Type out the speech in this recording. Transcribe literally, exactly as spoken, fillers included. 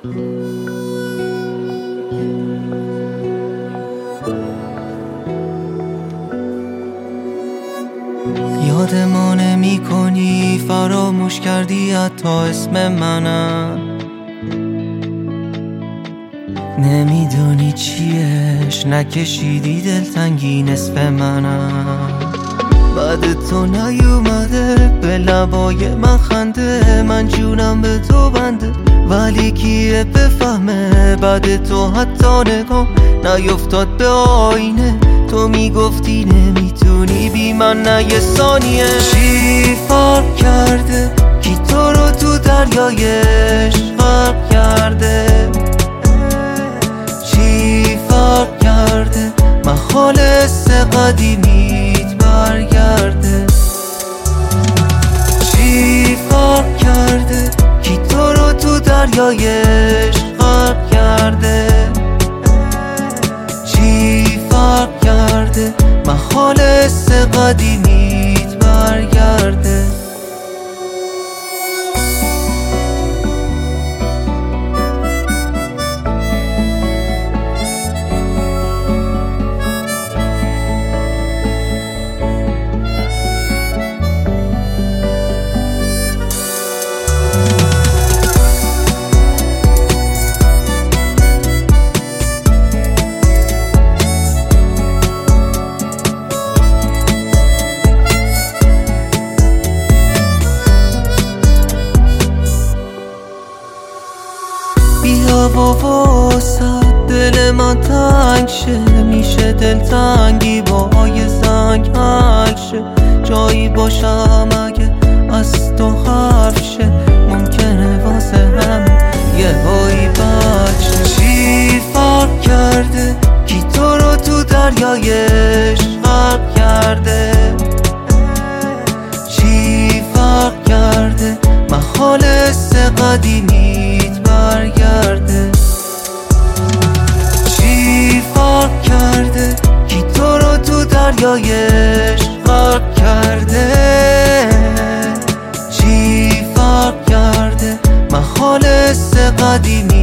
یاد ما نمی کنی، فراموش کردی حتی اسم منم. نمیدونی چیش، نکشیدی دلتنگی نصف منم. بعد تو نیومده به لبای من خنده، من جونم به تو بنده، ولی کیه بفهمه بعد تو حتی نگاه نیفتاد به آینه. تو میگفتی نمیتونی بی من نه یه ثانیه. چی فرق کرده کی تو رو تو دریایش غرق کرده؟ چی فرق کرده من خالص قدیمیت برگرده؟ چی فرق کرده کی تو رو تو دریایش غرق کرده؟ چی فرق کرده من خالص قدیمیت برگرده؟ بیا و واسد دل من تنگ شه، میشه دلتنگی با یه زنگ حل شه. جایی باشم اگه از تو حرف شه، ممکنه واسه هم یه هایی بد شه. چی فرق کرده کی تو رو تو دریایش غرق کرده؟ چی فرق کرده من خالص قدیمیت برگرده؟ چی فرق کرده کی تو رو تو دریایش غرق کرده؟ چی فرق کرده من خالص قدیمی